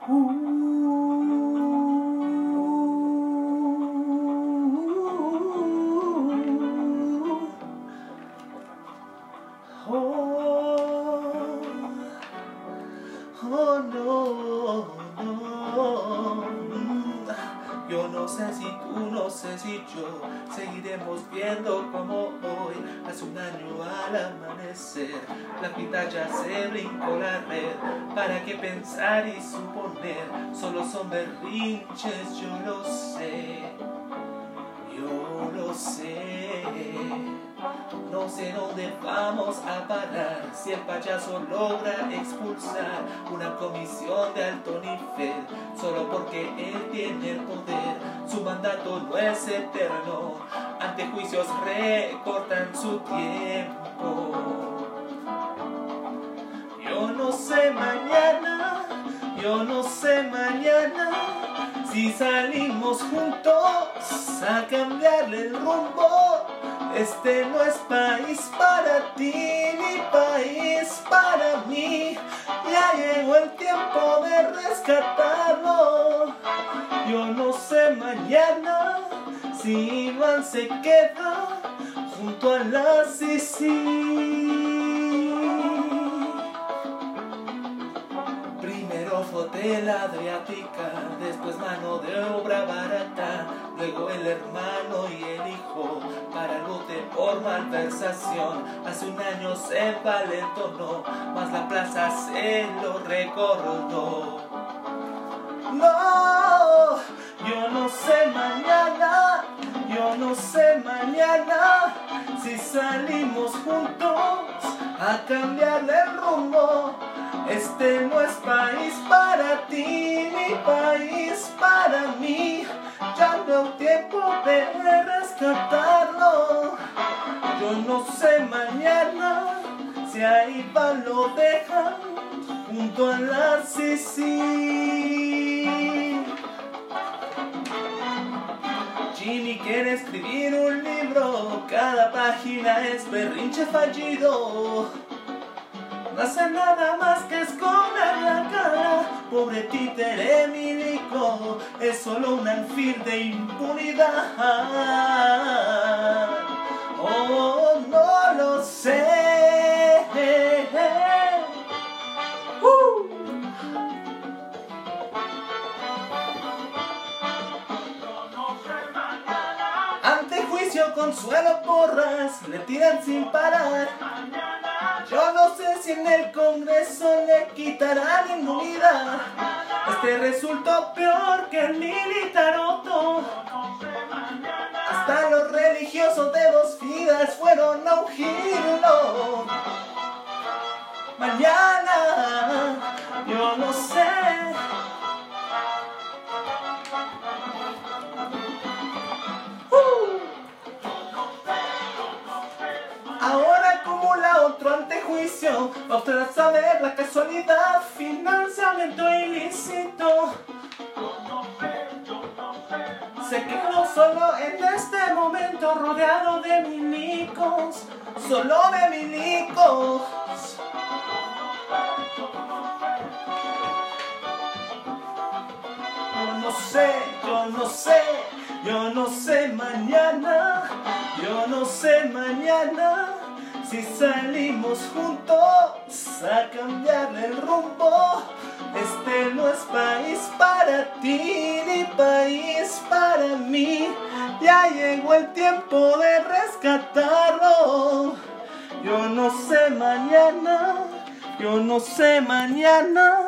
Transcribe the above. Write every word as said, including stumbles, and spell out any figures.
Oh no, no. Yo no sé si tú, no sé si yo seguiremos viendo como hoy, hace un año al amanecer, la mitad ya se brincó la red. ¿Para qué pensar y suponer? Solo son berrinches, yo lo sé, yo lo sé. No sé dónde vamos a parar si el payaso logra expulsar una comisión de alto nivel solo porque él tiene el poder. Su mandato no es eterno, ante juicios recortan su tiempo. Yo no sé mañana, yo no sé mañana si salimos juntos a cambiarle el rumbo. Este no es país para ti, ni país para mí. Ya llegó el tiempo de rescatarlo. Yo no sé mañana si Iván se queda junto a la Sisi. Primero flotela Adriática, después mano de obra barata, luego el hermano y el hijo para el bote por malversación. Hace un año se envalentonó, mas la plaza se lo recordó. No, yo no sé mañana, yo no sé mañana si salimos juntos a cambiarle el rumbo. Este no es país para ti, ni país para mí. Ya no hay tiempo de rescatarlo. Yo no sé mañana si a Iván lo dejan junto a la Sisi. Jimmy quiere escribir un libro, cada página es berrinche fallido. No hace nada más que esconder la cara. Pobre títere milico, es solo un alfil de impunidad. Oh, no lo sé. Uh. Ante juicio Consuelo Porras le tiran sin parar. Yo no sé si en el Congreso le quitarán inmunidad. Este resultó peor que el militaroto. Hasta los religiosos de dos vidas fueron a ungirlo. Mañana, yo no sé. Ahora acumula otro antejuicio, va usted a saber la casualidad, financiamiento ilícito. Se quedó solo en este momento, rodeado de milicos, solo de milicos. Yo no sé, yo no sé, yo no sé mañana, yo no sé mañana si salimos juntos a cambiarle el rumbo. Este no es país para ti, ni país para mí. Ya llegó el tiempo de rescatarlo. Yo no sé mañana, yo no sé mañana